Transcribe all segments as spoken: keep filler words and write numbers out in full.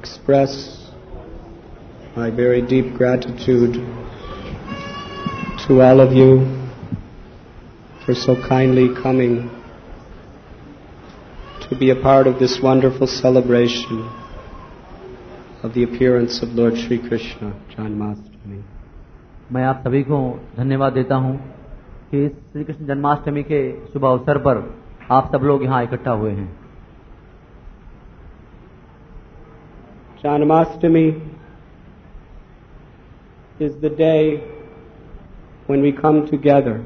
express my very deep gratitude to all of you for so kindly coming to be a part of this wonderful celebration of the appearance of Lord Shri Krishna, Janmashtami. मैं आप सभी को धन्यवाद देता हूं कि इस श्री कृष्ण जन्माष्टमी के शुभ अवसर पर आप सब लोग यहाँ इकट्ठा हुए हैं। Janmashtami is the day when we come together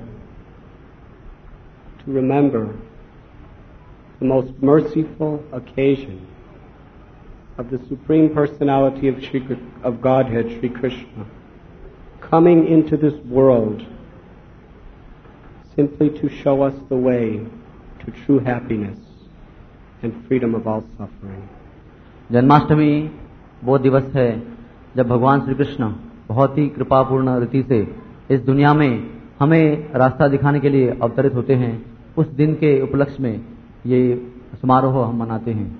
to remember the most merciful occasion of the Supreme Personality of, Shri, of Godhead, Shri Krishna, coming into this world simply to show us the way to true happiness and freedom of all suffering. Janmashtami वो दिवस है जब भगवान श्री कृष्ण बहुत ही कृपापूर्ण रीति से इस दुनिया में हमें रास्ता दिखाने के लिए अवतरित होते हैं। उस दिन के उपलक्ष्य में ये समारोह हम मनाते हैं।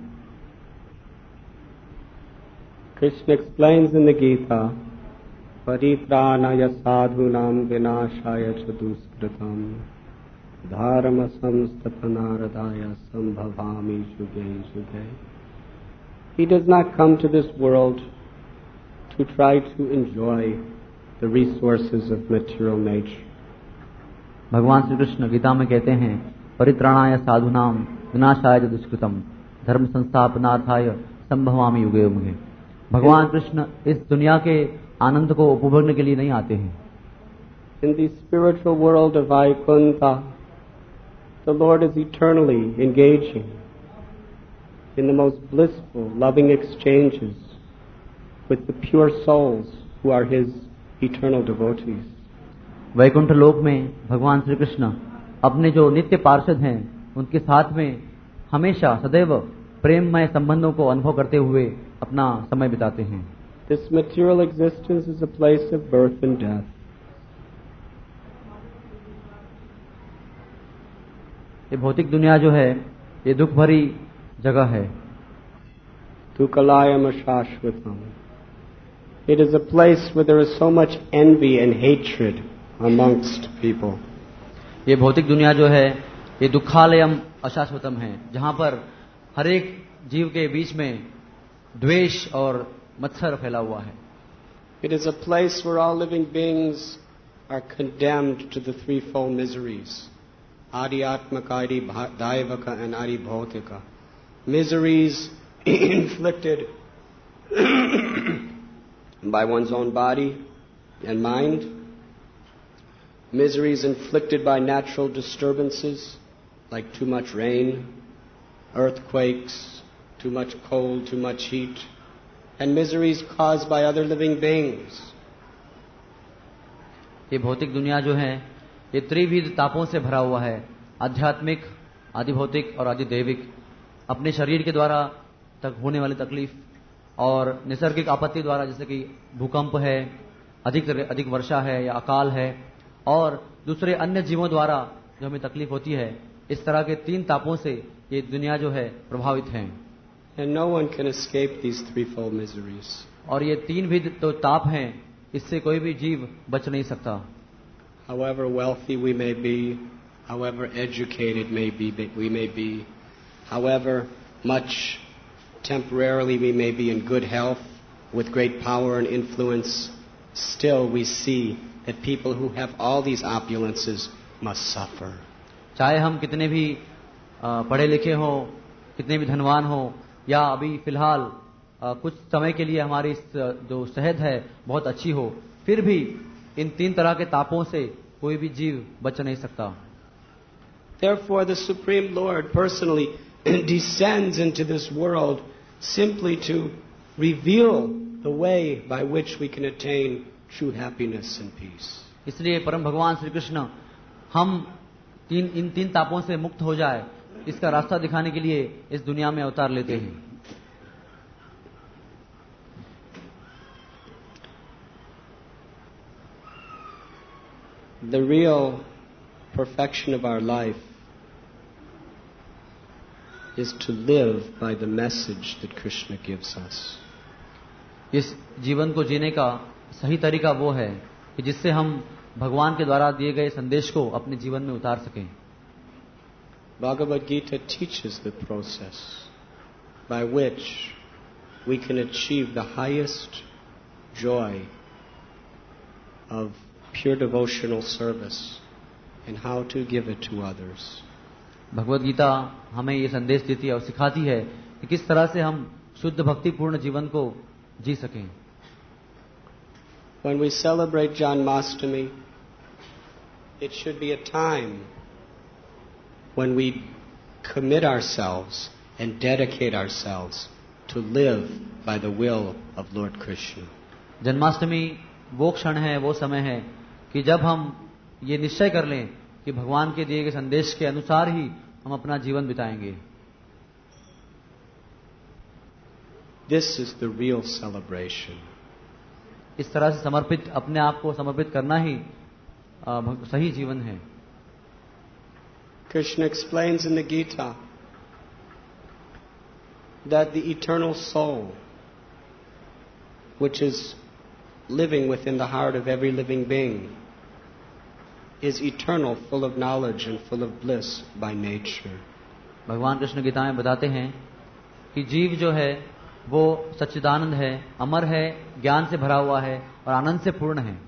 Krishna explains in the Gita, Paritranaya sadhunam vinashaya chaduskritam dharma samstapanaradaya sambhavami juge juge. He does not come to this world to try to enjoy the resources of material nature. भगवान श्री कृष्ण गीता में कहते हैं, परित्राणाय साधुनाम विनाशाय च दुष्कृतम धर्म संस्थापनार्थाय संभवामि युगे युगे। भगवान कृष्ण इस दुनिया के आनंद को उपभोगने के लिए नहीं आते हैं। In the spiritual world of Vaikuntha, the Lord is eternally engaging in the most blissful, loving exchanges with the pure souls who are His eternal devotees. Vaikuntha लोक में भगवान श्री कृष्ण अपने जो नित्य पार्षद हैं उनके साथ में हमेशा सदैव प्रेममय संबंधों को अनुभव करते हुए अपना समय बिताते हैं। This material existence is a place of birth and death. ये भौतिक दुनिया जो है ये दुख भरी जगह है। Dukalayam ashashvatam. It is a place where there is so much envy and hatred amongst people. ये भौतिक दुनिया जो है ये दुखालयम अशाश्वतम है, जहाँ पर हर एक जीव के बीच में द्वेष और मत्सर फैला हुआ है। It is a place where all living beings are condemned to the threefold miseries: Adhyatmaka, Adi Daivaka, and Adi Bhautika. Miseries inflicted by one's own body and mind, miseries inflicted by natural disturbances like too much rain, earthquakes, too much cold, too much heat, and miseries caused by other living beings. ये भौतिक दुनिया जो है ये त्रिविध तापों से भरा हुआ है, आध्यात्मिक, आदिभौतिक और आदिदैविक। अपने शरीर के द्वारा तक होने वाली तकलीफ और नैसर्गिक आपत्ति द्वारा, जैसे कि भूकंप है, अधिक अधिक वर्षा है या अकाल है, और दूसरे अन्य जीवों द्वारा जो हमें तकलीफ होती है, इस तरह के तीन तापों से ये दुनिया जो है प्रभावित है। And no one can escape these threefold miseries. और ये तीन विध तो ताप हैं, इससे कोई भी जीव बच नहीं सकता। However wealthy we may be, however educated may be, we may be, however much temporarily we may be in good health, with great power and influence, still we see that people who have all these opulences must suffer. चाहे हम कितने भी पढ़े लिखे हों, कितने भी धनवान हों, या अभी फिलहाल कुछ समय के लिए हमारी जो सेहत है बहुत अच्छी हो, फिर भी इन तीन तरह के तापों से कोई भी जीव बच नहीं सकता। Therefore, the Supreme Lord personally descends into this world simply to reveal the way by which we can attain true happiness and peace. इसलिए परम भगवान श्री कृष्ण हम तीन इन तीन तापों से मुक्त हो जाए, इसका रास्ता दिखाने के लिए इस दुनिया में अवतार लेते हैं। The real perfection of our life is to live by the message that Krishna gives us. इस जीवन को जीने का सही तरीका वो है कि जिससे हम भगवान के द्वारा दिए गए संदेश को अपने जीवन में उतार सकें। Bhagavad Gita teaches the process by which we can achieve the highest joy of pure devotional service and how to give it to others. Bhagavad Gita हमें ये संदेश देती है और सिखाती है कि किस तरह से हम शुद्ध भक्तिपूर्ण जीवन को जी सकें। When we celebrate Janmashtami, it should be a time when we commit ourselves and dedicate ourselves to live by the will of Lord Krishna. Janmashtami वो क्षण है, वो समय है कि जब हम ये निश्चय कर लें कि भगवान के दिए गए संदेश के अनुसार ही हम अपना जीवन बिताएंगे। This is the real celebration. इस तरह से समर्पित अपने आप को समर्पित करना ही आ, सही जीवन है। Krishna explains in the Gita that the eternal soul, which is living within the heart of every living being, is eternal, full of knowledge and full of bliss by nature. भगवान कृष्ण गीता में बताते हैं कि जीव जो है वो सच्चिदानंद है, अमर है, ज्ञान से भरा हुआ है और आनंद से पूर्ण है।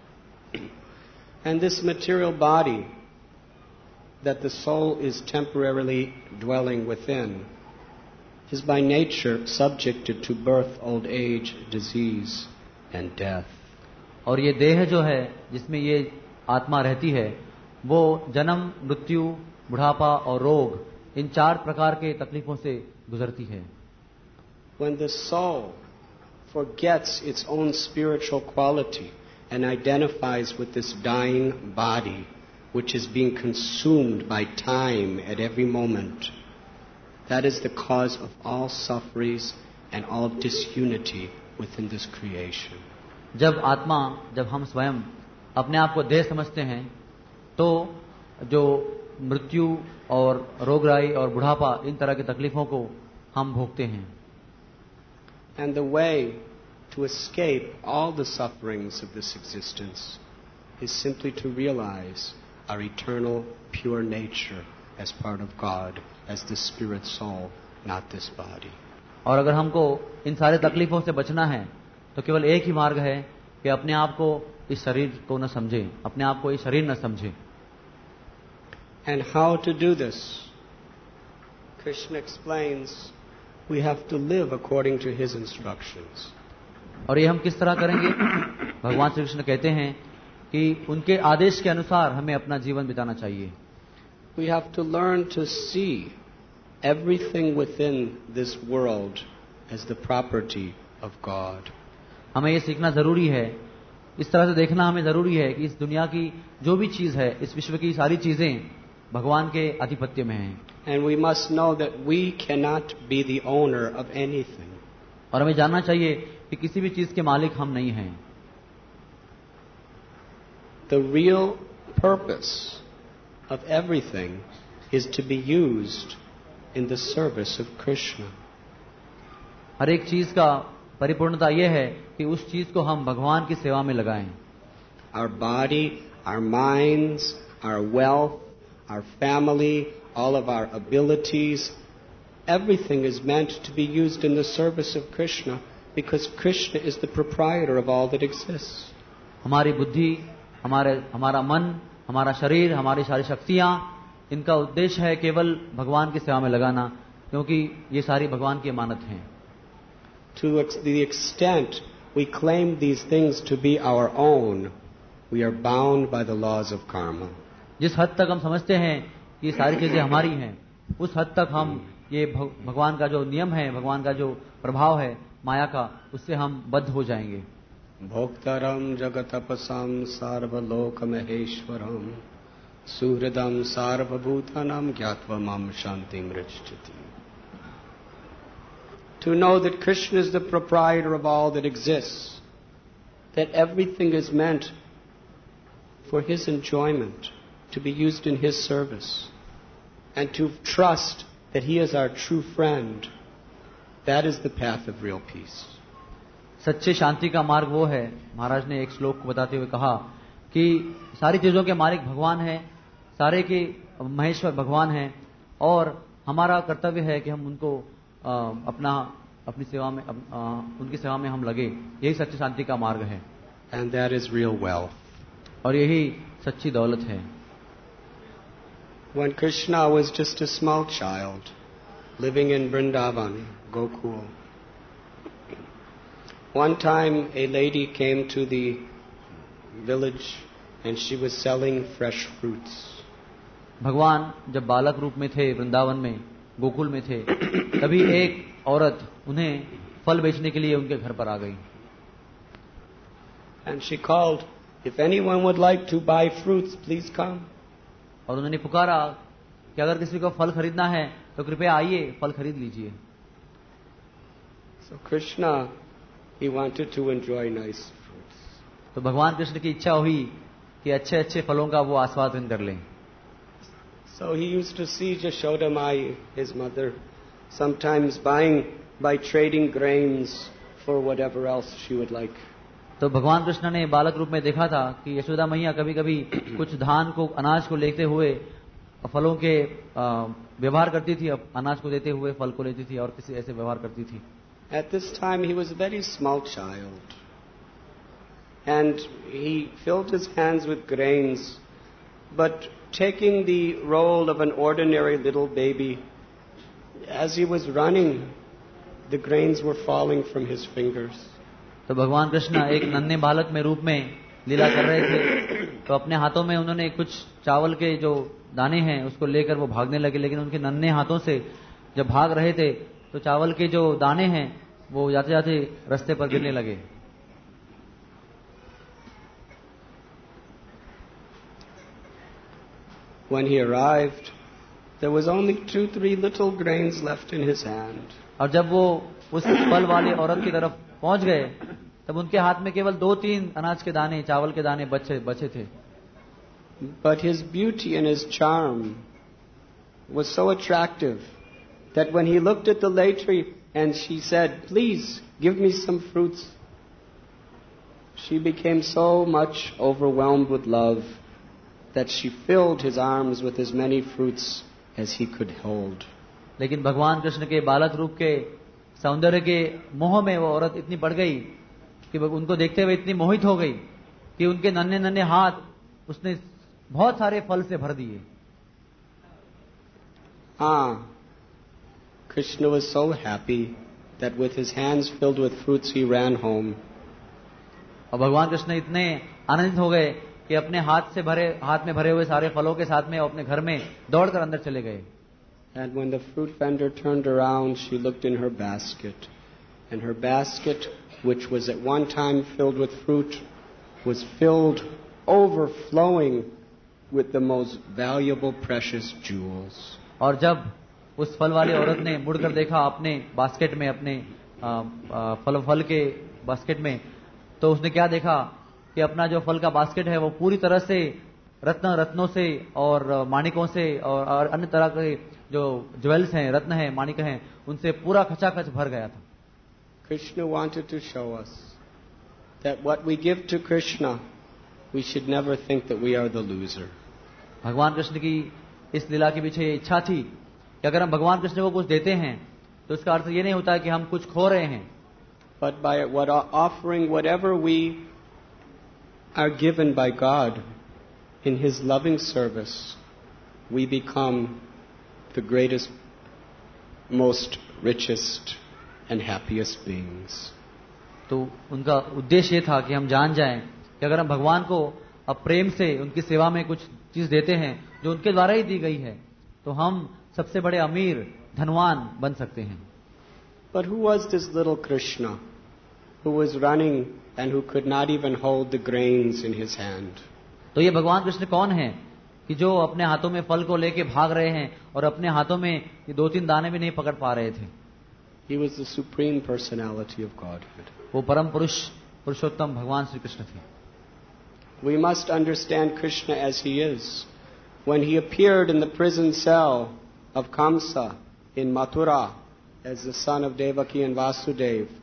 And this material body that the soul is temporarily dwelling within is by nature subjected to birth, old age, disease and death. और ये देह जो है जिसमें ये आत्मा रहती है वो जन्म, मृत्यु, बुढ़ापा और रोग इन चार प्रकार के तकलीफों से गुजरती है। When the soul forgets its own spiritual quality and identifies with this dying body, which is being consumed by time at every moment, that is the cause of all sufferings and all disunity within this creation. जब आत्मा, जब हम स्वयं अपने आप को देह समझते हैं तो जो मृत्यु और रोगराई और बुढ़ापा इन तरह की तकलीफों को हम भोगते हैं। And the way to escape all the sufferings of this existence is simply to realize our eternal pure nature as part of God, as the spirit soul, not this body. और अगर हमको इन सारे तकलीफों से बचना है तो केवल एक ही मार्ग है कि अपने आप को इस शरीर को न समझें, अपने आप को इस शरीर न समझें। And how to do this? Krishna explains we have to live according to his instructions. और ये हम किस तरह करेंगे? भगवान श्री कृष्ण कहते हैं कि उनके आदेश के अनुसार हमें अपना जीवन बिताना चाहिए। We have to learn to see everything within this world as the property of God. हमें ये सीखना जरूरी है, इस तरह से देखना हमें जरूरी है कि इस दुनिया की जो भी चीज है, इस विश्व की सारी चीजें भगवान के आधिपत्य में हैं। And we must know that we cannot be the owner of anything. और हमें जानना चाहिए कि किसी भी चीज के मालिक हम नहीं हैं। The real purpose of everything is to be used in the service of Krishna. हर एक चीज का परिपूर्णता यह है कि उस चीज को हम भगवान की सेवा में लगाएं। Our body, our minds, our wealth, our family, all of our abilities, everything is meant to be used in the service of Krishna because Krishna is the proprietor of all that exists. हमारी बुद्धि, हमारे हमारा मन, हमारा शरीर, हमारी सारी शक्तियां, इनका उद्देश्य है केवल भगवान की सेवा में लगाना, क्योंकि ये सारी भगवान की अमानत हैं। To the extent we claim these things to be our own, we are bound by the laws of karma. जिस हद तक हम समझते हैं कि ये सारी चीजें हमारी हैं, उस हद तक हम ये भगवान का जो नियम है, भगवान का जो प्रभाव है माया का, उससे हम बद्ध हो जाएंगे। भोक्तारम जगतपसम सार्वलोक महेश्वरम सुहृदम सार्वभूतानाम ज्ञात्वा माम शांति मृच्छति. To know that Krishna is the proprietor of all that exists, that everything is meant for his enjoyment, to be used in his service, and to trust that he is our true friend, that is the path of real peace. सच्चे शांति का मार्ग वो है, महाराज ने एक श्लोक को बताते हुए कहा कि सारी चीजों के मालिक भगवान हैं, सारे के महेश्वर भगवान हैं, और हमारा कर्तव्य है कि हम उनको आ, अपना अपनी सेवा में आ, उनकी सेवा में हम लगे। यही सच्ची शांति का मार्ग है, And that is real wealth. और यही सच्ची दौलत है। When Krishna was just a small child, living in Vrindavan, Gokul, one time a lady came to the village and she was selling fresh fruits. भगवान जब बालक रूप में थे, वृंदावन में, गोकुल में थे, तभी एक औरत उन्हें फल बेचने के लिए उनके घर पर आ गई। And she called, if anyone would like to buy fruits, please come. और उन्होंने पुकारा कि अगर किसी को फल खरीदना है तो कृपया आइए, फल खरीद लीजिए। So Krishna, he wanted to enjoy nice fruits. तो भगवान कृष्ण की इच्छा हुई कि अच्छे अच्छे फलों का वो आस्वादन कर लें। So he used to see Yashoda Mai, his mother, sometimes buying by trading grains for whatever else she would like. तो भगवान कृष्ण ने बालक रूप में देखा था कि यशोदा मैया कभी कभी कुछ धान को, अनाज को लेते हुए फलों के व्यवहार करती थी, अनाज को देते हुए फल को लेती थी और किसी ऐसे व्यवहार करती थी। At this time he was a very small child and he filled his hands with grains, but taking the role of an ordinary little baby, as he was running, the grains were falling from his fingers. तो भगवान कृष्ण एक नन्हे बालक में रूप में लीला कर रहे थे, तो अपने हाथों में उन्होंने कुछ चावल के जो दाने हैं उसको लेकर वो भागने लगे, लेकिन उनके नन्हे हाथों से जब भाग रहे थे तो चावल के जो दाने हैं वो जाते जाते रास्ते पर गिरने लगे। When he arrived, there was only two, three little grains left in his hand. और जब वो उस फल वाली औरत की तरफ पहुंच गए तब उनके हाथ में केवल दो तीन अनाज के दाने, चावल के दाने बचे बचे थे। But his beauty and his charm was so attractive that when he looked at the lady and she said, "Please give me some fruits," she became so much overwhelmed with love that she filled his arms with as many fruits as he could hold. लेकिन भगवान कृष्ण के बालक रूप के सौंदर्य के मोह में वो औरत इतनी पड़ गई कि उनको देखते हुए इतनी मोहित हो गई कि उनके नन्हे नन्हे हाथ उसने बहुत सारे फल से भर दिए। Ah, Krishna was so happy that with his hands filled with fruits he ran home. और भगवान कृष्ण इतने आनंदित हो गए कि अपने हाथ से भरे हाथ में भरे हुए सारे फलों के साथ में अपने घर में दौड़कर अंदर चले गए। And when the fruit vendor turned around, she looked in her basket. And her basket, which was at one time filled with fruit, was filled, overflowing with the most valuable, precious jewels. और जब उस फल वाली औरत ने मुड़कर देखा अपने बास्केट में, अपने आ, आ, फल फल के बास्केट में, तो उसने क्या देखा कि अपना जो फल का बास्केट है वो पूरी तरह से रत्न रत्नों से और माणिकों से और, और अन्य तरह के जो ज्वेल्स हैं, रत्न हैं, माणिक हैं, उनसे पूरा खचाखच भर गया था। Krishna wanted to show us that what we give to Krishna, we should never think that we are the loser. भगवान कृष्ण की इस लीला के पीछे ये इच्छा थी कि अगर हम भगवान कृष्ण को कुछ देते हैं तो इसका अर्थ ये नहीं होता कि हम कुछ खो रहे हैं। But by what offering whatever we are given by God in His loving service, we become the greatest, most richest and happiest beings. तो उनका उद्देश्य ये था कि हम जान जाएं कि अगर हम भगवान को अब प्रेम से उनकी सेवा में कुछ चीज देते हैं जो उनके द्वारा ही दी गई है, तो हम सबसे बड़े अमीर, धनवान बन सकते हैं। But who was this little Krishna who was running and who could not even hold the grains in his hand? तो ये भगवान कृष्ण कौन है कि जो अपने हाथों में फल को लेके भाग रहे हैं और अपने हाथों में ये दो तीन दाने भी नहीं पकड़ पा रहे थे। He was the supreme personality of Godhead. वो परम पुरुष पुरुषोत्तम भगवान श्री कृष्ण थे। We must understand Krishna as he is. When he appeared in the prison cell of Kamsa in Mathura as the son of Devaki and Vasudev,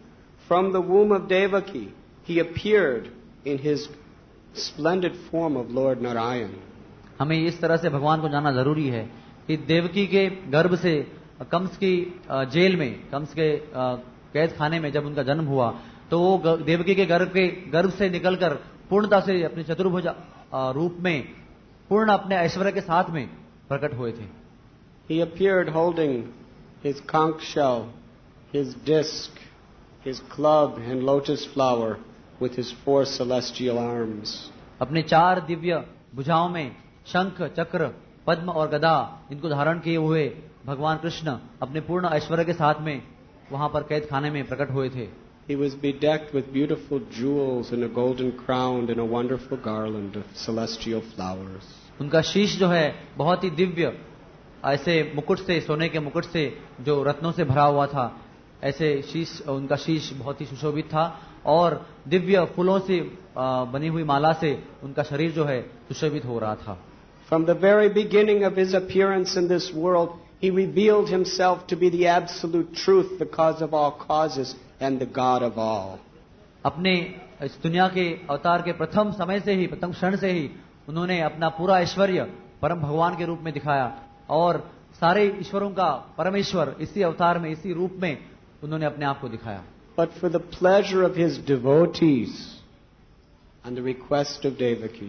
from the womb of Devaki, he appeared in his splendid form of Lord Narayan. हमें इस तरह से भगवान को जानना जरूरी है कि देवकी के गर्भ से कंस की जेल में, कंस के कैद खाने में जब उनका जन्म हुआ तो वो देवकी के गर्भ के गर्भ से निकलकर पूर्णता से अपने चतुर्भुज रूप में पूर्ण अपने ऐश्वर्य के साथ में प्रकट हुए थे. He appeared holding his conch shell, his disc, his club and lotus flower with his four celestial arms. अपने चार दिव्य भुजाओं में शंख, चक्र, पद्म और गदा इनको धारण किए हुए भगवान कृष्ण अपने पूर्ण ऐश्वर्य के साथ में वहां पर कैद खाने में प्रकट हुए थे. He was bedecked with beautiful jewels and a golden crown and a wonderful garland of celestial flowers. उनका शीश जो है बहुत ही दिव्य ऐसे मुकुट से, सोने के मुकुट से जो रत्नों से भरा हुआ था, ऐसे शीश, उनका शीश बहुत ही सुशोभित था और दिव्य फूलों से बनी हुई माला से उनका शरीर जो है सुशोभित हो रहा था. From the very beginning of his appearance in this world, he revealed himself to be the absolute truth, the cause of all causes and the God of all. अपने इस दुनिया के अवतार के प्रथम समय से ही, प्रथम क्षण से ही उन्होंने अपना पूरा ऐश्वर्य परम भगवान के रूप में दिखाया और सारे ईश्वरों का परमेश्वर इसी अवतार में, इसी रूप में उन्होंने अपने आप को दिखाया. But for the pleasure of his devotees and the request of Devaki,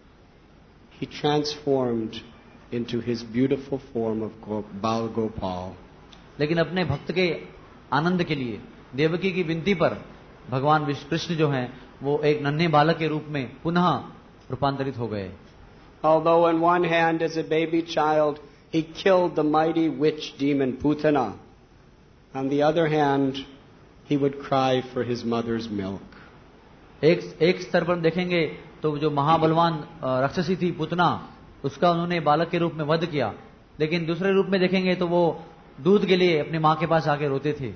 he transformed into his beautiful form of Bal Gopal. लेकिन अपने भक्त के आनंद के लिए देवकी की विनती पर भगवान विष्णु कृष्ण जो हैं वो एक नन्हे बालक के रूप में पुनः रूपांतरित हो गए. Although on one hand as a baby child he killed the mighty witch demon Putana, on the other hand he would cry for his mother's milk. एक एक स्तर पर देखेंगे तो जो महाबलवान राक्षसी थी पुतना, उसका उन्होंने बालक के रूप में वध किया, लेकिन दूसरे रूप में देखेंगे तो वो दूध के लिए अपनी मां के पास आके रोते थे.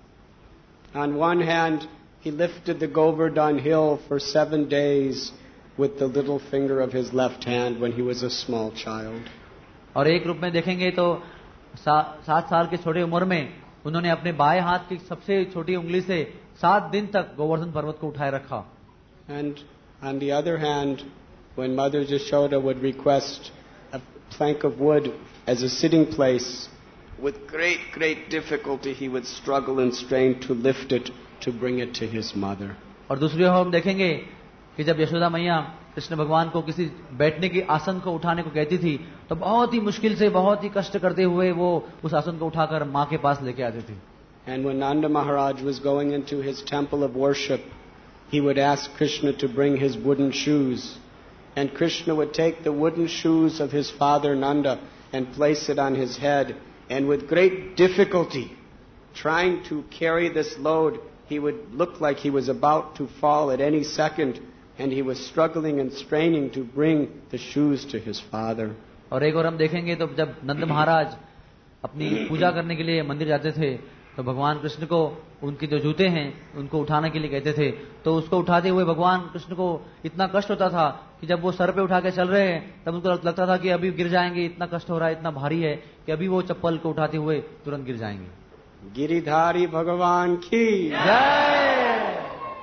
On one hand he lifted the Govardhan hill for seven days with the little finger of his left hand when he was a small child. और एक रूप में देखेंगे तो सा, सात साल के छोटे उम्र में उन्होंने अपने बाएं हाथ की सबसे छोटी उंगली से सात दिन तक गोवर्धन पर्वत को उठाए रखा. And on the other hand, when Mother Yashoda would request a plank of wood as a sitting place, with great, great difficulty he would struggle and strain to lift it to bring it to his mother. और दूसरी ओर हम देखेंगे कि जब यशोदा मैया कृष्ण भगवान को किसी बैठने की आसन को उठाने को कहती थी तो बहुत ही मुश्किल से, बहुत ही कष्ट करते हुए वो उस आसन को उठाकर मां के पास लेके आते थे. And when Nanda Maharaj was going into his temple of worship, he would ask Krishna to bring his wooden shoes. And Krishna would take the wooden shoes of his father Nanda and place it on his head. And with great difficulty, trying to carry this load, he would look like he was about to fall at any second. And he was struggling and straining to bring the shoes to his father. और एक और हम देखेंगे तो जब नंद महाराज अपनी पूजा करने के लिए मंदिर जाते थे तो भगवान कृष्ण को उनके जो जूते हैं उनको उठाने के लिए कहते थे, तो उसको उठाते हुए भगवान कृष्ण को इतना कष्ट होता था कि जब वो सर पे उठा के चल रहे हैं तब उनको लगता था कि अभी गिर जाएंगे, इतना कष्ट हो रहा है, इतना भारी है कि अभी वो चप्पल को उठाते हुए तुरंत गिर जाएंगे. गिरिधारी भगवान की जय.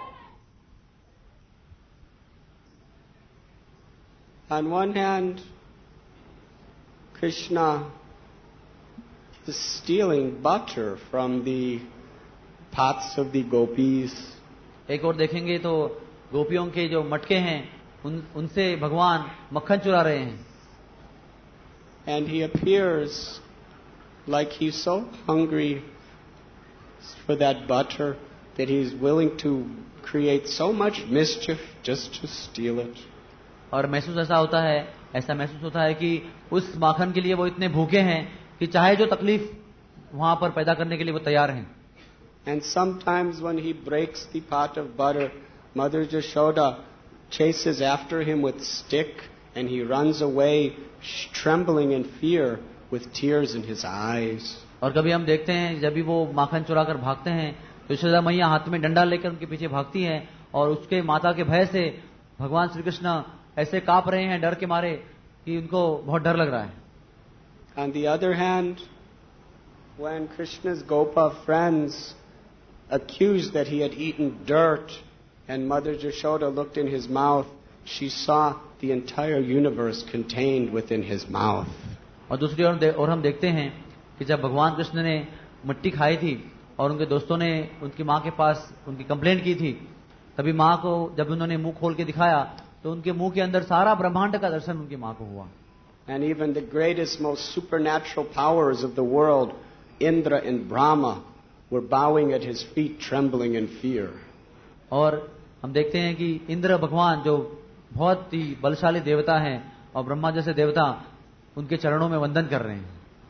On one hand, Krishna is stealing butter from the pots of the gopis. एक और देखेंगे तो गोपियों के जो मटके हैं उन उनसे भगवान मक्खन चुरा रहे हैं. And he appears like he's so hungry for that butter that he's willing to create so much mischief just to steal it. और महसूस ऐसा होता है, ऐसा महसूस होता है कि उस माखन के लिए वो इतने भूखे हैं कि चाहे जो तकलीफ वहां पर पैदा करने के लिए वो तैयार हैं. And sometimes when he breaks the pot of butter, Mother Yashoda chases after him with stick and he runs away trembling in fear with tears in his eyes. और कभी हम देखते हैं जब भी वो माखन चुरा कर भागते हैं तो यशोदा मैया हाथ में डंडा लेकर उनके पीछे भागती हैं और उसके माता के भय से भगवान श्री कृष्ण ऐसे कांप रहे हैं डर के मारे कि उनको बहुत डर लग रहा है. On the other hand, when Krishna's Gopa friends accused that he had eaten dirt, and Mother Yashoda looked in his mouth, she saw the entire universe contained within his mouth. और दूसरी ओर दे, और हम देखते हैं कि जब भगवान कृष्ण ने मिट्टी खाई थी और उनके दोस्तों ने उनकी माँ के पास उनकी कंप्लेंट की थी, तभी माँ को जब उन्होंने मुंह खोल के दिखाया तो उनके मुंह के अंदर सारा ब्रह्मांड का दर्शन उनकी माँ को हुआ. And even the greatest, most supernatural powers of the world, Indra and Brahma, were bowing at his feet, trembling in fear. और हम देखते हैं कि इंद्र भगवान जो बहुत ही बलशाली देवता हैं और ब्रह्मा जैसे देवता उनके चरणों में वंदन कर रहे हैं.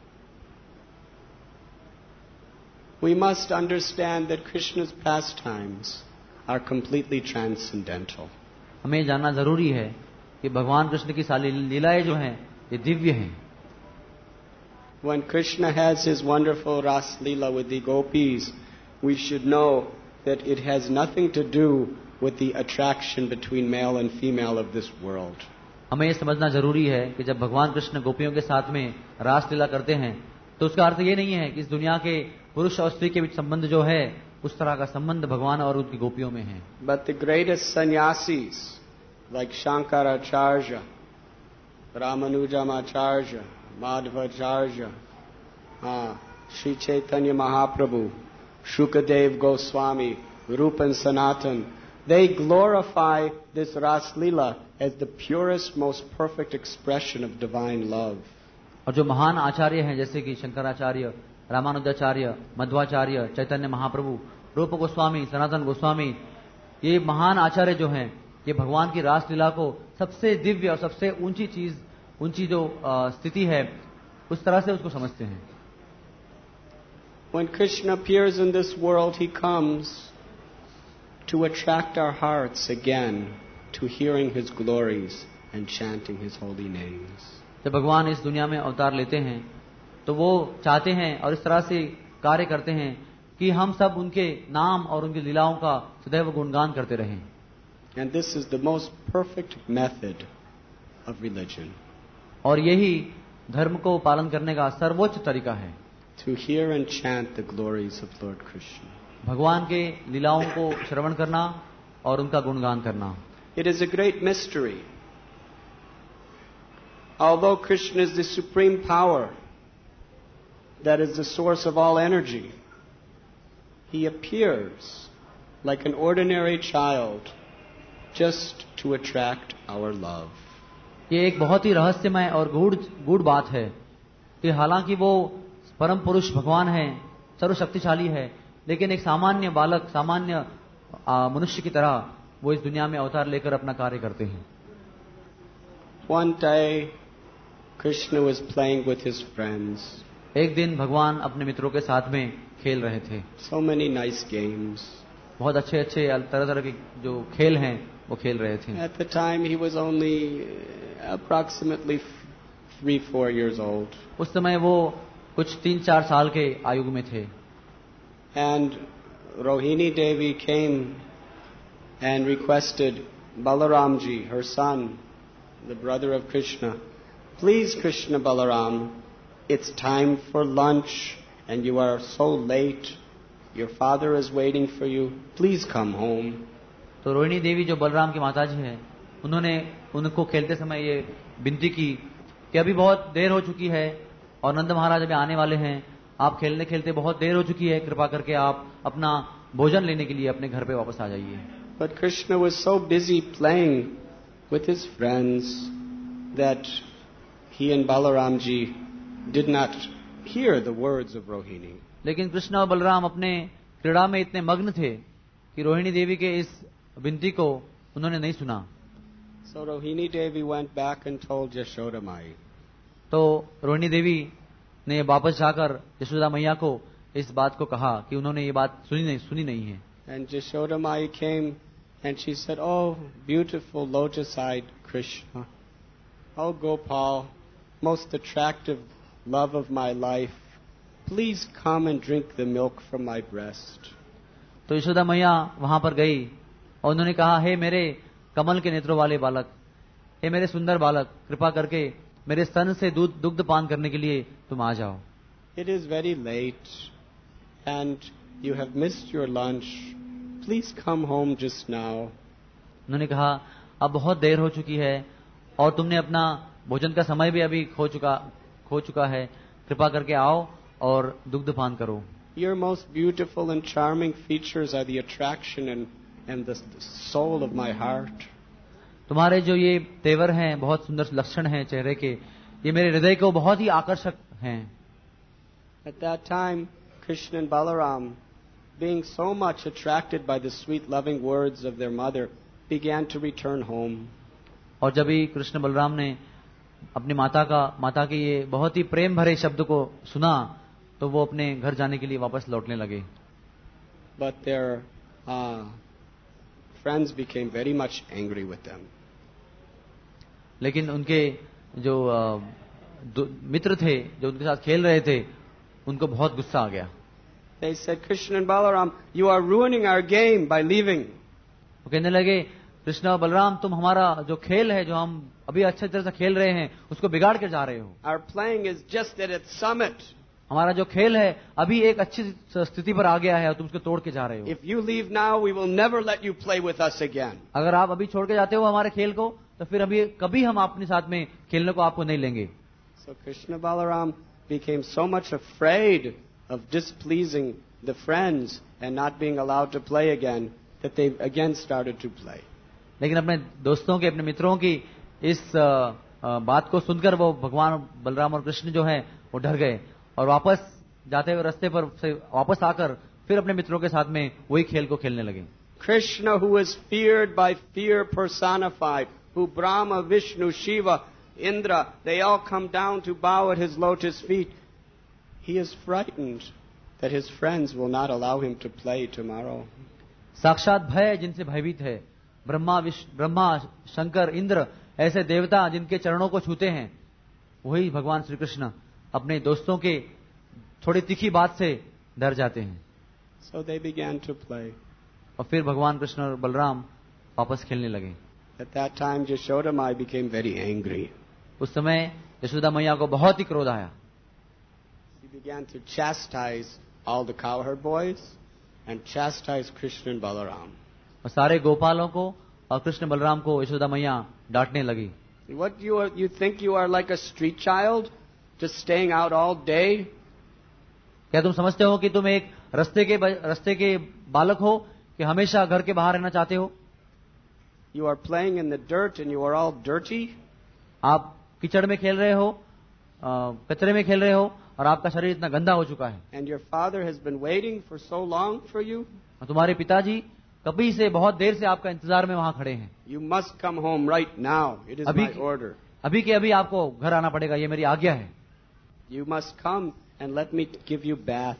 We must understand that Krishna's pastimes are completely transcendental. हमें जानना जरूरी है कि भगवान कृष्ण की सारी लीलाएं जो हैं ये दिव्य हैं. When Krishna has his wonderful Ras Leela with the gopis, we should know that it has nothing to do with the attraction between male and female of this world. हमें ये समझना जरूरी है कि जब भगवान कृष्ण गोपियों के साथ में रास लीला करते हैं तो उसका अर्थ ये नहीं है कि इस दुनिया के पुरुष और स्त्री के बीच संबंध जो है उस तरह का संबंध भगवान और उनकी गोपियों में है. But the greatest sannyasis like Shankaracharya, Ramanujamacharya, Madhvacharya, uh, Sri Chaitanya Mahaprabhu, Shukadev Goswami, Rupa and Sanatan, they glorify this Ras Leela as the purest, most perfect expression of divine love. और जो महान आचार्य हैं जैसे कि शंकराचार्य, रामानुजाचार्य, मध्वाचार्य, चैतन्य महाप्रभु, रूप गोस्वामी, सनातन गोस्वामी, ये महान आचार्य जो हैं ये भगवान की रास लीला को सबसे दिव्य और सबसे ऊंची चीज, ऊंची जो स्थिति है उस तरह से उसको समझते हैं. When Krishna appears in this world, he comes to attract our hearts again to hearing his glories and chanting his holy names. जब भगवान इस दुनिया में अवतार लेते हैं तो वो चाहते हैं और इस तरह से कार्य करते हैं कि हम सब उनके नाम और उनकी लीलाओं का सदैव गुणगान करते रहें. And this is the most perfect method of religion. और यही धर्म को पालन करने का सर्वोच्च तरीका है. To hear and chant the glories of Lord Krishna. भगवान के लीलाओं को श्रवण करना और उनका गुणगान करना. It is a great mystery. Although Krishna is the supreme power that is the source of all energy, he appears like an ordinary child just to attract our love. ये एक बहुत ही रहस्यमय और गूढ़ गूढ़ बात है कि हालांकि वो परम पुरुष भगवान है, सर्वशक्तिशाली है, लेकिन एक सामान्य बालक, सामान्य मनुष्य की तरह वो इस दुनिया में अवतार लेकर अपना कार्य करते हैं. One day, Krishna was playing with his friends. एक दिन भगवान अपने मित्रों के साथ में खेल रहे थे. So many nice games. बहुत अच्छे अच्छे तरह तरह के जो खेल हैं वो खेल रहे थे. At the time, he was only approximately three, four years old. उस समय वो कुछ तीन चार साल के आयु में थे. And Rohini Devi came and requested Balaramji, her son, the brother of Krishna, please Krishna Balaram, it's time for lunch and you are so late. Your father is waiting for you. Please come home. तो रोहिणी देवी जो बलराम की माताजी हैं, उन्होंने उनको खेलते समय ये विनती की कि अभी बहुत देर हो चुकी है और नंद महाराज अभी आने वाले हैं. आप खेलने खेलते बहुत देर हो चुकी है, कृपा करके आप अपना भोजन लेने के लिए अपने घर पे वापस आ जाइए. But Krishna was so busy playing with his friends that he and Balaramji did not hear the words of Rohini. लेकिन कृष्ण और बलराम अपने क्रीड़ा में इतने मग्न थे कि रोहिणी देवी के इस विनती को उन्होंने नहीं सुना. So Rohini Devi went back and told Yashoda Mai. तो रोहिणी देवी ने वापस जाकर यशोदा मैया को इस बात को कहा कि उन्होंने ये बात सुनी नहीं सुनी नहीं है. And Yashoda Mai came and she said, "Oh, beautiful lotus-eyed Krishna. Oh, Gopal, most attractive love of my life. Please come and drink the milk from my breast." तो यशोदा मैया वहां पर गई और उन्होंने कहा, हे मेरे कमल के नेत्रों वाले बालक, हे मेरे सुंदर बालक, कृपा करके मेरे स्तन से दुग्ध पान करने के लिए तुम आ जाओ. It is very late and You have missed your lunch. Please come home just now. उन्होंने कहा अब बहुत देर हो चुकी है और तुमने अपना भोजन का समय भी अभी खो चुका खो चुका है, कृपा करके आओ और दुग्धपान करो. Your most beautiful and charming features are the attraction and, and the, the soul of my heart. तुम्हारे जो ये तेवर हैं, बहुत सुंदर लक्षण हैं चेहरे के, ये मेरे हृदय को बहुत ही आकर्षक हैं. At that time, Krishna and Balaram, being so much attracted by the sweet loving words of their mother, began to return home. और जब ही कृष्ण बलराम ने अपनी माता का माता के ये बहुत ही प्रेम भरे शब्द को सुना तो वो अपने घर जाने के लिए वापस लौटने लगे. But their uh, friends became very much angry with them. लेकिन उनके जो uh, मित्र थे जो उनके साथ खेल रहे थे उनको बहुत गुस्सा आ गया. They said, Krishna and Balaram, you are ruining our game by leaving. वो कहने लगे कृष्ण और बलराम तुम हमारा जो खेल है जो हम अभी अच्छे तरह से खेल रहे हैं उसको बिगाड़ के जा रहे हो. Our playing is just at its summit. हमारा जो खेल है अभी एक अच्छी स्थिति पर आ गया है और तुम उसको तोड़ के जा रहे हो. If you leave now, we will never let you play with us again. अगर आप अभी छोड़ के जाते हो हमारे खेल को तो फिर अभी कभी हम अपने साथ में खेलने को आपको नहीं लेंगे. So Krishna Balaram became so much afraid of displeasing the friends and not being allowed to play again that they again started to play. लेकिन अपने दोस्तों के अपने मित्रों की इस बात को सुनकर वो भगवान बलराम और कृष्ण जो हैं वो डर गए और वापस जाते हुए रास्ते पर से वापस आकर फिर अपने मित्रों के साथ में वही खेल को खेलने लगे. Krishna, who is feared by fear personified, who Brahma, Vishnu, Shiva, Indra, they all come down to bow at his lotus feet. He is frightened that his friends will not allow him to play tomorrow. साक्षात भय जिनसे भयभीत है, ब्रह्मा विष्णु ब्रह्मा शंकर इंद्र ऐसे देवता जिनके चरणों को छूते हैं, वही भगवान श्री कृष्ण अपने दोस्तों के थोड़ी तीखी बात से डर जाते हैं. So they began to play. और फिर भगवान कृष्ण और बलराम वापस खेलने लगे. At that time, Yashoda Mai became very angry. उस समय यशोदा मैया को बहुत ही क्रोध आया. She began to chastise all the cowherd boys and chastise Krishna and Balaram. और सारे गोपालों को और कृष्ण बलराम को यशोदा मैया डांटने लगी. What you are, you think you are like a street child, just staying out all day? क्या तुम समझते हो कि तुम एक रास्ते के रास्ते के बालक हो कि हमेशा घर के बाहर रहना चाहते हो? You are playing in the dirt and you are all dirty. आप कीचड़ में खेल रहे हो, कचरे में खेल रहे हो और आपका शरीर इतना गंदा हो चुका है. And your father has been waiting for so long for you. और तुम्हारे पिताजी कभी से बहुत देर से आपका इंतजार में वहां खड़े हैं. You must come home right now. It is my order. अभी के अभी आपको घर आना पड़ेगा, ये मेरी आज्ञा है. You must come and let me give you bath.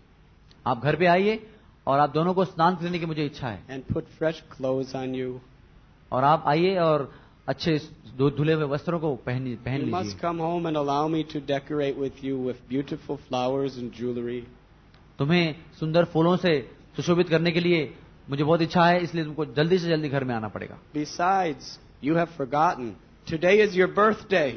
आप घर पे आइए और आप दोनों को स्नान करने की मुझे इच्छा है. And put fresh clothes on you. और आप आइए और अच्छे धुले हुए वस्त्रों को पहन पहन लीजिए. You must come home and allow me to decorate with you with beautiful flowers and jewelry. तुम्हें सुंदर फूलों से सुशोभित करने के लिए मुझे बहुत इच्छा है, इसलिए तुमको जल्दी से जल्दी घर में आना पड़ेगा. Besides, you have forgotten. Today is your birthday.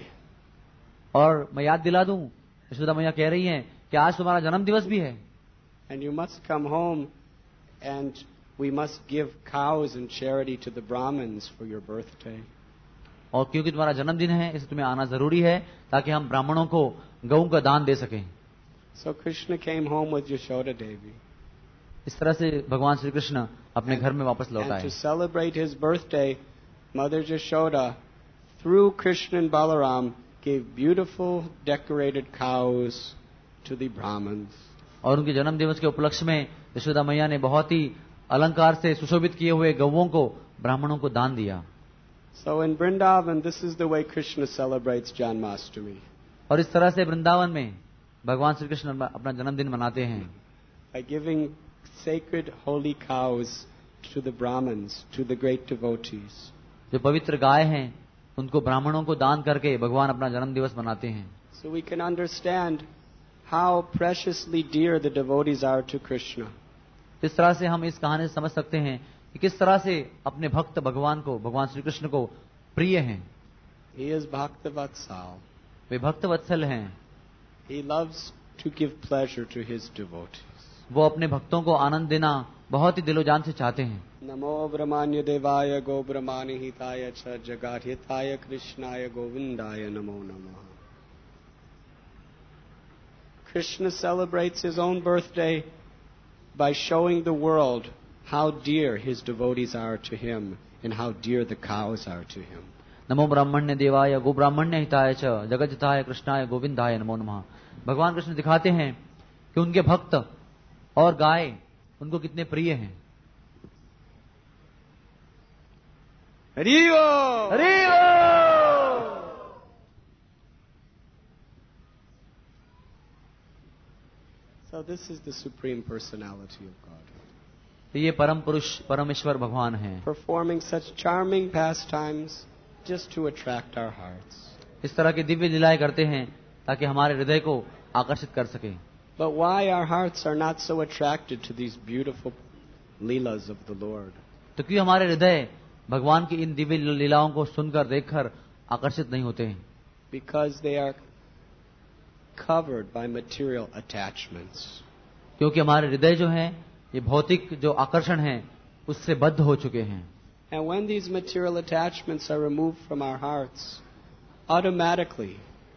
और मैं याद दिला दूं, यशोदा मैया कह रही हैं कि आज तुम्हारा जन्म दिवस भी है. And you must come home and we must give cows in charity to the Brahmins for your birthday. और क्योंकि तुम्हारा जन्मदिन है इसलिए तुम्हें आना जरूरी है ताकि हम ब्राह्मणों को गऊ का दान दे सकें. So Krishna came home with Yashoda Devi. इस तरह से भगवान श्री कृष्ण अपने घर में वापस लौट आए. And to celebrate his birthday, Mother Yashoda, through Krishna and Balaram, gave beautiful decorated cows to the Brahmins. और उनके जन्म दिवस के उपलक्ष्य में यशोदा मैया ने बहुत ही अलंकार से सुशोभित किए हुए गौओं को ब्राह्मणों को दान दिया. So in Vrindavan, this is the way Krishna celebrates Janmashtami. और इस तरह से वृंदावन में भगवान श्री कृष्ण अपना जन्मदिन मनाते हैं. By giving sacred holy cows to the Brahmins, to the great devotees. जो पवित्र गाय हैं उनको ब्राह्मणों को दान करके भगवान अपना जन्म दिवस मनाते हैं. So we can understand how preciously dear the devotees are to Krishna. इस तरह से हम इस कहानी से समझ सकते हैं कि किस तरह से अपने भक्त भगवान को भगवान श्री कृष्ण को प्रिय हैं. He is Bhaktavatsal. वे भक्त वत्सल हैं. He loves to give pleasure to his devotees. वो अपने भक्तों को आनंद देना बहुत ही दिलोजान से चाहते हैं। नमो ब्रह्मण्य देवाय गो ब्रह्माणि हिताय च जगत हिताय कृष्णाय गोविंदाय नमो नमः. Krishna celebrates his own birthday by showing the world how dear his devotees are to him and how dear the cows are to him. नमो ब्राह्मण्य देवाय गो ब्राह्मण्य हिताय च जगत हिताय कृष्णाय गोविंदाय नमो नमः. भगवान कृष्ण दिखाते हैं कि उनके भक्त और गाय उनको कितने प्रिय हैं. हरि बोल! हरि बोल! So this is the supreme personality of God. ये परम पुरुष परमेश्वर भगवान हैं, Performing such charming pastimes just to attract our hearts. इस तरह की दिव्य लीलाएं करते हैं ताकि हमारे हृदय को आकर्षित कर सके. But why our hearts are not so attracted to these beautiful leelas of the Lord? तो क्यों हमारे हृदय भगवान की इन दिव्य लीलाओं को सुनकर देखकर आकर्षित नहीं होते हैं? Because they are covered by material attachments. क्योंकि हमारे हृदय जो हैं ये भौतिक जो आकर्षण हैं उससे बद्ध हो चुके हैं. And when these material attachments are removed from our hearts, automatically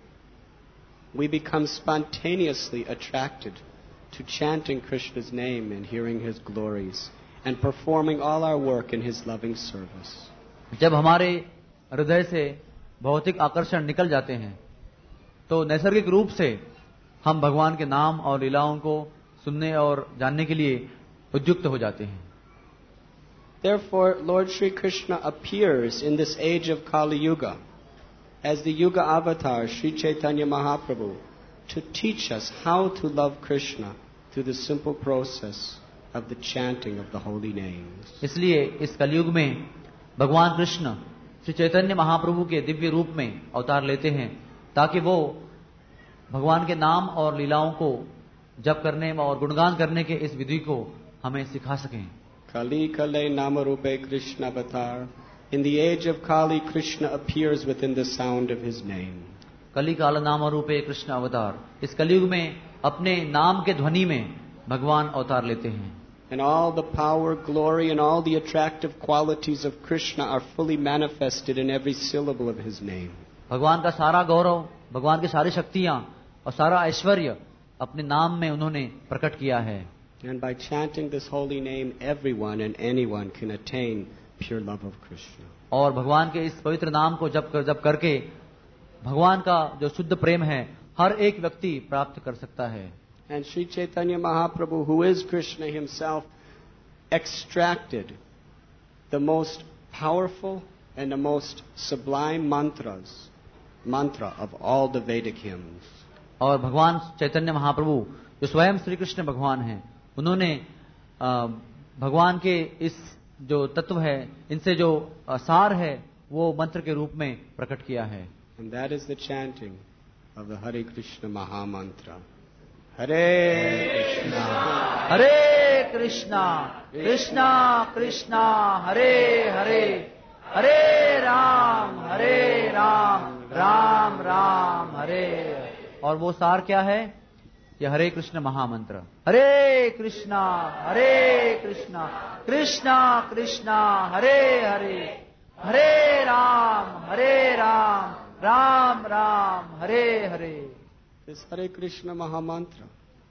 we become spontaneously attracted to chanting Krishna's name and hearing his glories and performing all our work in his loving service. जब हमारे हृदय से भौतिक आकर्षण निकल जाते हैं तो नैसर्गिक रूप से हम भगवान के नाम और लीलाओं को सुनने और जानने के लिए उद्युक्त हो जाते हैं. Therefore, Lord Shri Krishna appears in this age of Kali Yuga as the Yuga avatar, Shri Chaitanya Mahaprabhu, to teach us how to love Krishna through the simple process of the chanting of the holy names. इसलिए इस कलयुग में भगवान कृष्ण श्री चैतन्य महाप्रभु के दिव्य रूप में अवतार लेते हैं ताकि वो भगवान के नाम और लीलाओं को जप करने और गुणगान करने के इस विधि को हमें सिखा सकें. Kali Kale Namarupe Krishna Avatar. In the age of Kali, Krishna appears within the sound of his name. कली काल नाम रूपे कृष्ण अवतार. इस कलयुग में अपने नाम के ध्वनि में भगवान अवतार लेते हैं. And all the power, glory, and all the attractive qualities of Krishna are fully manifested in every syllable of his name. भगवान का सारा गौरव, भगवान की सारी शक्तियां और सारा ऐश्वर्य अपने नाम में उन्होंने प्रकट किया है. And by chanting this holy name, everyone and anyone can attain pure love of Krishna. और भगवान के इस पवित्र नाम को जप कर जप करके भगवान का जो शुद्ध प्रेम है हर एक व्यक्ति प्राप्त कर सकता है. And Sri Chaitanya Mahaprabhu, who is Krishna himself, extracted the most powerful and the most sublime mantras, mantra of all the Vedic hymns. और भगवान चैतन्य महाप्रभु जो स्वयं श्री कृष्ण भगवान हैं उन्होंने भगवान के इस जो तत्व है इनसे जो सार है वो मंत्र के रूप में प्रकट किया है. And that is the chanting of the Hare Krishna Maha Mantra. Hare Krishna, Hare Krishna, Krishna Krishna, Hare Hare, Hare Ram, Hare Ram, Ram Ram, Hare. और वो सार क्या है? ये हरे कृष्ण महामंत्र. हरे कृष्णा हरे कृष्णा कृष्णा कृष्णा हरे हरे, हरे राम हरे Ram Ram Ram Hare Hare. This Hare Krishna Maha Mantra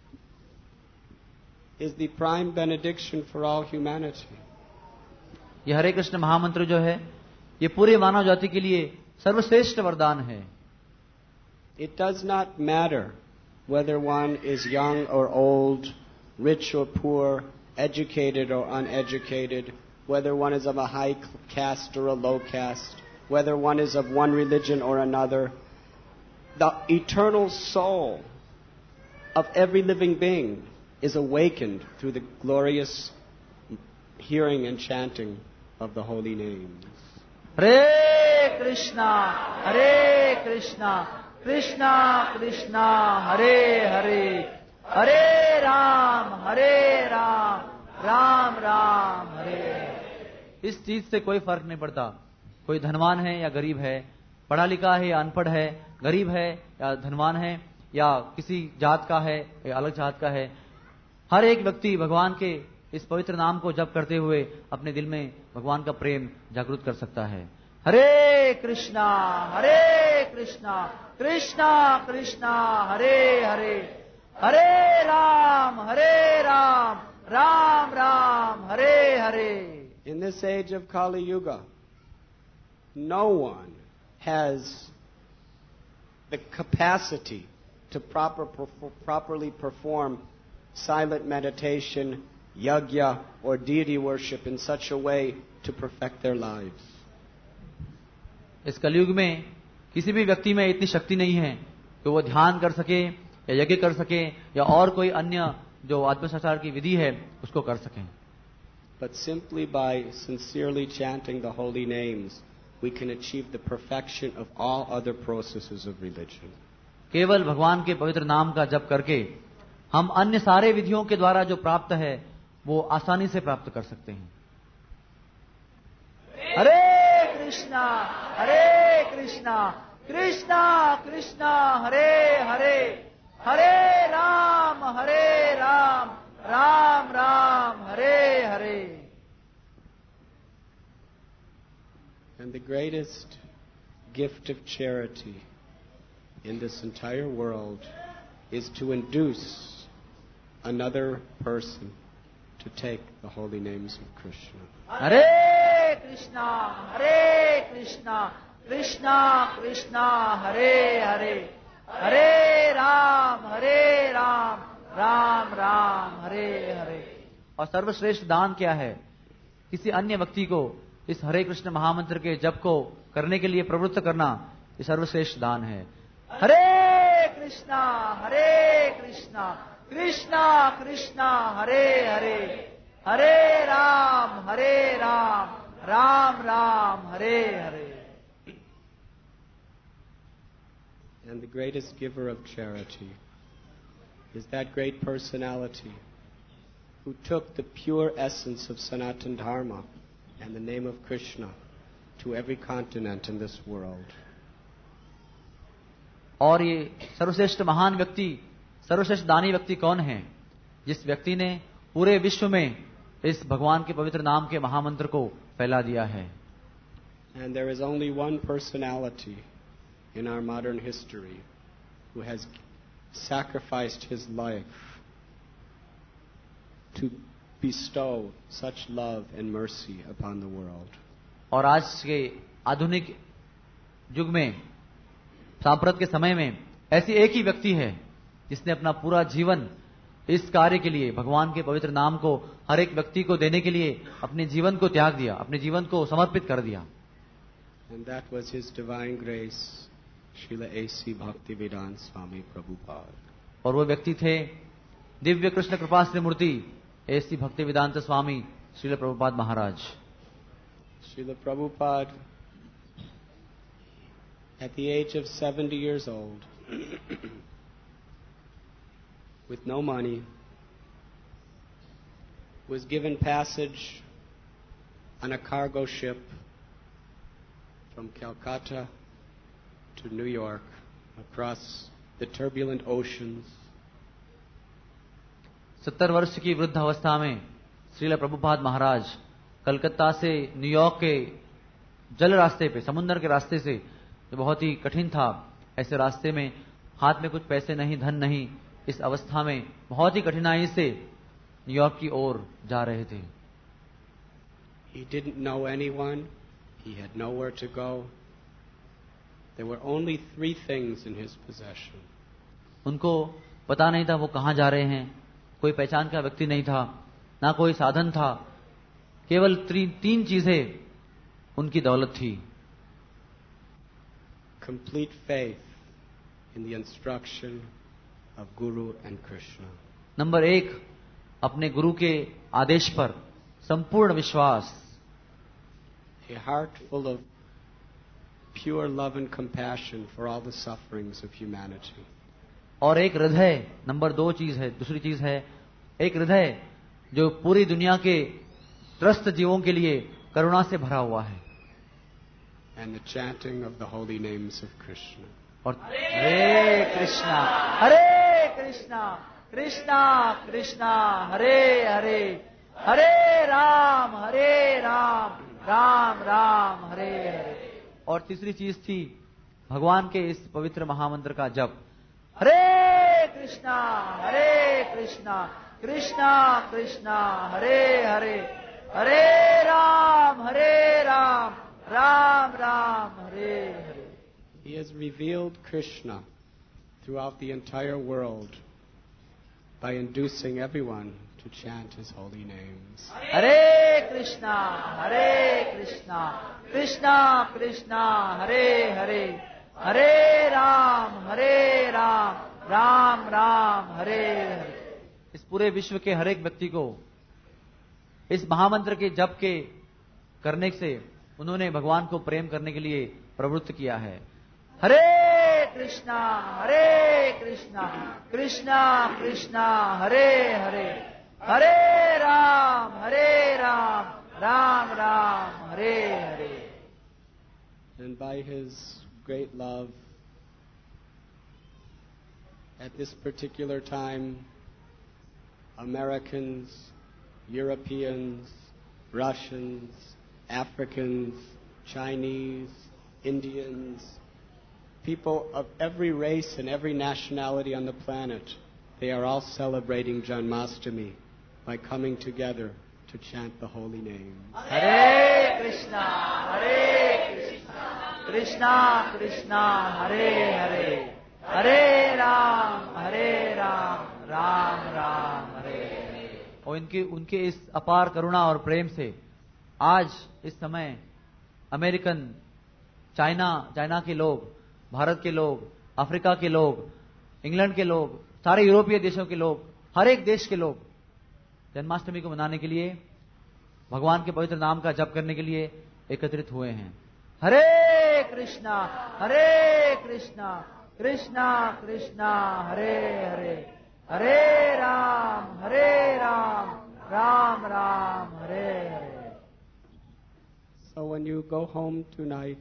is the prime benediction for all humanity. ये हरे कृष्ण महामंत्र जो है ये पूरे मानव जाति के लिए सर्वश्रेष्ठ वरदान है. It does not matter whether one is young or old, rich or poor, educated or uneducated, whether one is of a high caste or a low caste, whether one is of one religion or another. The eternal soul of every living being is awakened through the glorious hearing and chanting of the holy names. Hare Krishna, Hare Krishna, Krishna Krishna, Hare Hare, Hare Ram, Hare Ram, Ram Ram, Hare. इस चीज से कोई फर्क नहीं पड़ता कोई धनवान है या गरीब है, पढ़ा लिखा है या अनपढ़ है, गरीब है या धनवान है, या किसी जात का है या अलग जात का है. हर एक व्यक्ति भगवान के इस पवित्र नाम को जप करते हुए अपने दिल में भगवान का प्रेम जागृत कर सकता है। हरे कृष्णा हरे कृष्णा कृष्णा कृष्णा हरे हरे, हरे राम हरे Ram Ram Ram Hare Hare. In this age of Kali Yuga, no one has the capacity to proper, properly perform silent meditation, yajna, or deity worship in such a way to perfect their lives. इस कलयुग में किसी भी व्यक्ति में इतनी शक्ति नहीं है कि वो ध्यान कर सके या यज्ञ कर सके या और कोई अन्य जो आत्मसंचार की विधि है उसको कर सकें। But simply by sincerely chanting the holy names, we can achieve the perfection of all other processes of religion. केवल भगवान के पवित्र नाम का जप करके हम अन्य सारे विधियों के द्वारा जो प्राप्त है वो आसानी से प्राप्त कर सकते हैं। हरे कृष्णा हरे कृष्णा कृष्णा कृष्णा हरे हरे, हरे राम हरे Ram Ram Ram Hare Hare. And the greatest gift of charity in this entire world is to induce another person to take the holy names of Krishna. Hare Krishna, Hare Krishna, Krishna Krishna, Hare Hare, Hare Ram, Hare Ram, Ram Ram, Hare Hare। और सर्वश्रेष्ठ दान क्या है? किसी अन्य व्यक्ति को इस हरे कृष्ण महामंत्र के जप को करने के लिए प्रवृत्त करना, ये सर्वश्रेष्ठ दान है। हरे कृष्णा हरे कृष्णा कृष्णा कृष्णा हरे हरे, हरे राम हरे Ram Ram Ram Hare Hare. And the greatest giver of charity is that great personality who took the pure essence of Sanatana Dharma and the name of Krishna to every continent in this world. और ये सर्वश्रेष्ठ महान व्यक्ति, सर्वश्रेष्ठ दानी व्यक्ति कौन है? जिस व्यक्ति ने पूरे विश्व में इस भगवान के पवित्र नाम के महामंत्र को फैला दिया है। And there is only one personality in our modern history who has sacrificed his life to bestow such love and mercy upon the world. और आज के आधुनिक युग में, सांप्रत के समय में ऐसी एक ही व्यक्ति है जिसने अपना पूरा जीवन इस कार्य के लिए, भगवान के पवित्र नाम को हर एक व्यक्ति को देने के लिए अपने जीवन को त्याग दिया, अपने जीवन को समर्पित कर दिया। And that was His Divine Grace, Srila A C Bhaktivedanta Swami Prabhupada. और वो व्यक्ति थे दिव्य कृष्ण कृपा श्री मूर्ति ऐसी भक्तिवेदांत स्वामी श्रील प्रभुपाद महाराज। Srila Prabhupada, at the age of seventy years old, with no money, was given passage on a cargo ship from Calcutta to New York across the turbulent oceans. सत्तर वर्ष की वृद्ध अवस्था में श्रील प्रभुपाद महाराज कलकत्ता से न्यूयॉर्क के जल रास्ते पे, समुद्र के रास्ते से, जो बहुत ही कठिन था, ऐसे रास्ते में हाथ में कुछ पैसे नहीं, धन नहीं, इस अवस्था में बहुत ही कठिनाई से न्यूयॉर्क की ओर जा रहे थे। He didn't know anyone. He had nowhere to go. There were only three things in his possession. उनको पता नहीं था वो कहाँ जा रहे हैं, कोई पहचान का व्यक्ति नहीं था, ना कोई साधन था, केवल तीन चीजें उनकी दौलत थी। Complete faith in the instruction of Guru and Krishna. Number एक, अपने गुरु के आदेश पर संपूर्ण विश्वास। A heart full of pure love and compassion for all the sufferings of humanity. और एक हृदय, नंबर दो चीज है, दूसरी चीज है एक हृदय जो पूरी दुनिया के त्रस्त जीवों के लिए करुणा से भरा हुआ है। And the chanting of the holy names of Krishna. और हरे कृष्णा हरे कृष्णा कृष्णा कृष्णा हरे हरे हरे राम हरे राम राम राम हरे हरे। और तीसरी चीज थी भगवान के इस पवित्र महामंत्र का जप, हरे कृष्णा हरे कृष्णा कृष्णा कृष्णा हरे हरे हरे राम हरे Ram Ram Ram Hare Hare. He has revealed Krishna throughout the entire world by inducing everyone to chant his holy names. हरे कृष्णा हरे कृष्णा कृष्णा कृष्णा हरे हरे हरे राम हरे राम राम राम हरे हरे। इस पूरे विश्व के हर एक व्यक्ति को इस महामंत्र के जप के करने से उन्होंने भगवान को प्रेम करने के लिए प्रवृत्त किया है। हरे कृष्णा हरे कृष्णा कृष्णा कृष्णा हरे हरे हरे राम हरे Ram Ram Ram Hare Hare. And by his great love, at this particular time, Americans, Europeans, Russians, Africans, Chinese, Indians, people of every race and every nationality on the planet, they are all celebrating Janmashtami by coming together to chant the holy name. Hare Krishna, Hare Krishna, Krishna Krishna, Hare Hare, Hare Ram, Hare Ram, Ram Ram, Hare Hare। और इनके उनके इस अपार करुणा और प्रेम से आज इस समय अमेरिकन, चाइना चाइना के लोग, भारत के लोग, अफ्रीका के लोग, इंग्लैंड के लोग, सारे यूरोपीय देशों के लोग, हर एक देश के लोग जन्माष्टमी को मनाने के लिए, भगवान के पवित्र नाम का जप करने के लिए एकत्रित हुए हैं। हरे कृष्णा हरे कृष्णा कृष्णा कृष्णा हरे हरे हरे राम हरे Ram Ram Ram Hare Hare. So when you go home tonight,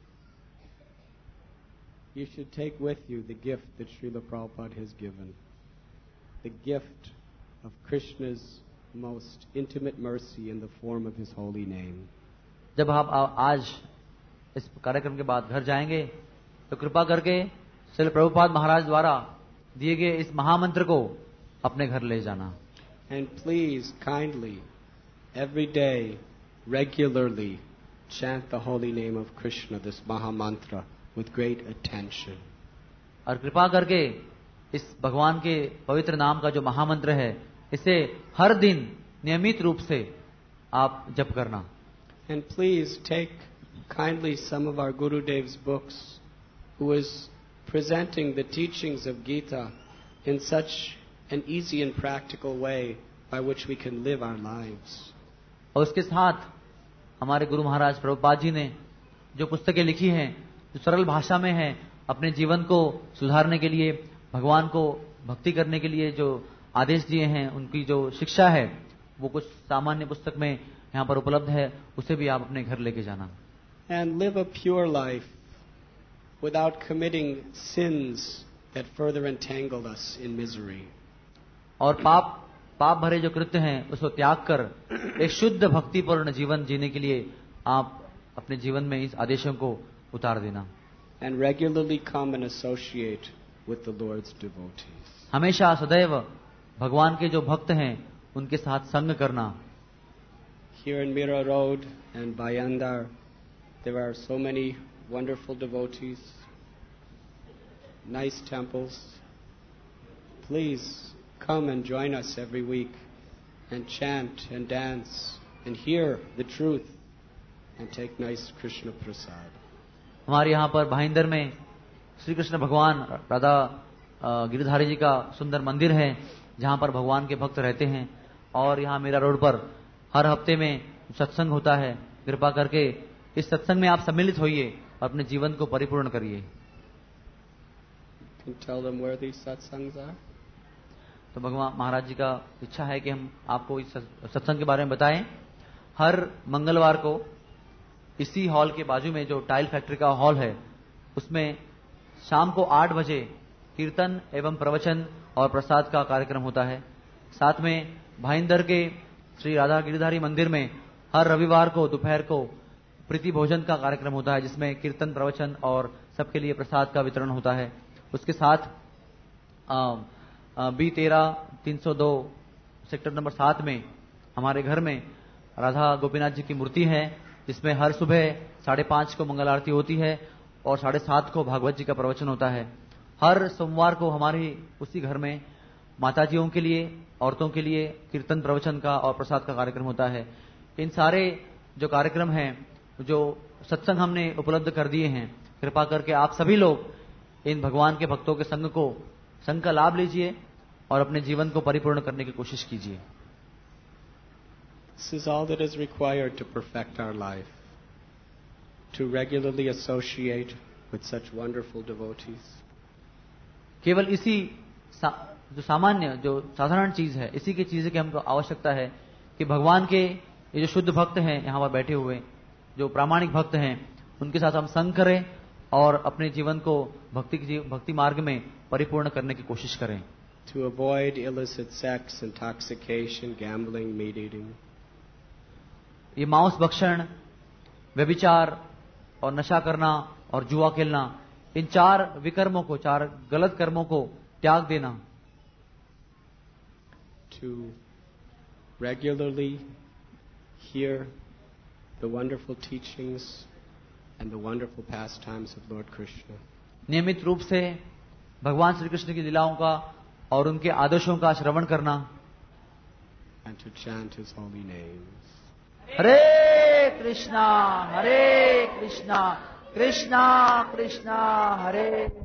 you should take with you the gift that Srila Prabhupada has given, the gift of Krishna's most intimate mercy in the form of his holy name. जब आप आज इस कार्यक्रम के बाद घर जाएंगे तो कृपा करके श्रील प्रभुपाद महाराज द्वारा दिए गए इस महामंत्र को अपने घर ले जाना। And please kindly every day regularly chant the holy name of Krishna, this Mahamantra, with great attention. और कृपा करके इस भगवान के पवित्र नाम का जो महामंत्र है इसे हर दिन नियमित रूप से आप जप करना। And please take kindly some of our Gurudev's books, who is presenting the teachings of Gita in such an easy and practical way by which we can live our lives. और उसके साथ हमारे गुरु महाराज प्रभुपाद जी ने जो पुस्तकें लिखी हैं, जो सरल भाषा में हैं, अपने जीवन को सुधारने के लिए, भगवान को भक्ति करने के लिए जो आदेश दिए हैं, उनकी जो शिक्षा है वो कुछ सामान्य पुस्तक में यहाँ पर उपलब्ध है, उसे भी आप अपने घर लेके जाना। And live a pure life without committing sins that further entangle us in misery. और पाप पाप भरे जो कृत्य हैं उसको त्याग कर एक शुद्ध भक्तिपूर्ण जीवन जीने के लिए आप अपने जीवन में इस आदेशों को उतार देना। And regularly come and associate with the Lord's devotees. हमेशा सदैव भगवान के जो भक्त हैं उनके साथ संग करना। Here in Mira Road and Bayandar, there are so many wonderful devotees, nice temples. Please come and join us every week and chant and dance and hear the truth and take nice Krishna prasad. हमारे यहाँ पर भाईंदर में श्री कृष्ण भगवान राधा गिरधारी जी का सुंदर मंदिर है जहाँ पर भगवान के भक्त रहते हैं, और यहाँ मेरा रोड पर हर हफ्ते में सत्संग होता है। कृपा करके इस सत्संग में आप सम्मिलित होइए और अपने जीवन को परिपूर्ण करिए। Can tell them where these satsangs are? तो भगवान महाराज जी का इच्छा है कि हम आपको इस सत्संग के बारे में बताएं। हर मंगलवार को इसी हॉल के बाजू में जो टाइल फैक्ट्री का हॉल है उसमें शाम को आठ बजे कीर्तन एवं प्रवचन और प्रसाद का कार्यक्रम होता है। साथ में भाईंदर के श्री राधा गिरधारी मंदिर में हर रविवार को दोपहर को प्रीति भोजन का कार्यक्रम होता है, जिसमें कीर्तन प्रवचन और सबके लिए प्रसाद का वितरण होता है। उसके साथ बी तेरह तीन सौ दो सेक्टर नंबर सात में हमारे घर में राधा गोपीनाथ जी की मूर्ति है, जिसमें हर सुबह साढ़े पांच को मंगल आरती होती है और साढ़े सात को भागवत जी का प्रवचन होता है। हर सोमवार को हमारी उसी घर में माताजियों के लिए, औरतों के लिए कीर्तन प्रवचन का और प्रसाद का कार्यक्रम होता है। इन सारे जो कार्यक्रम हैं, जो सत्संग हमने उपलब्ध कर दिए हैं, कृपा करके आप सभी लोग इन भगवान के भक्तों के संग को संग का लाभ लीजिए और अपने जीवन को परिपूर्ण करने की कोशिश कीजिए। This is all that is required to perfect our life, to regularly associate with such wonderful devotees. केवल इसी सा, जो सामान्य जो साधारण चीज है, इसी की चीज की हमको आवश्यकता है कि भगवान के ये जो शुद्ध भक्त हैं यहाँ पर बैठे हुए, जो प्रामाणिक भक्त हैं, उनके साथ हम संग करें और अपने जीवन को भक्ति भक्ति मार्ग में परिपूर्ण करने की कोशिश करें। To avoid illicit sex, intoxication, gambling, meat eating. ये मांस भक्षण, व्यभिचार और नशा करना और जुआ खेलना, इन चार विकर्मों को, चार गलत कर्मों को त्याग देना। To regularly hear the wonderful teachings and the wonderful pastimes of Lord Krishna. नियमित रूप से भगवान श्री कृष्ण की लीलाओं का और उनके आदर्शों का श्रवण करना। And to chant his holy names. Hare Krishna Hare Krishna Krishna Krishna Hare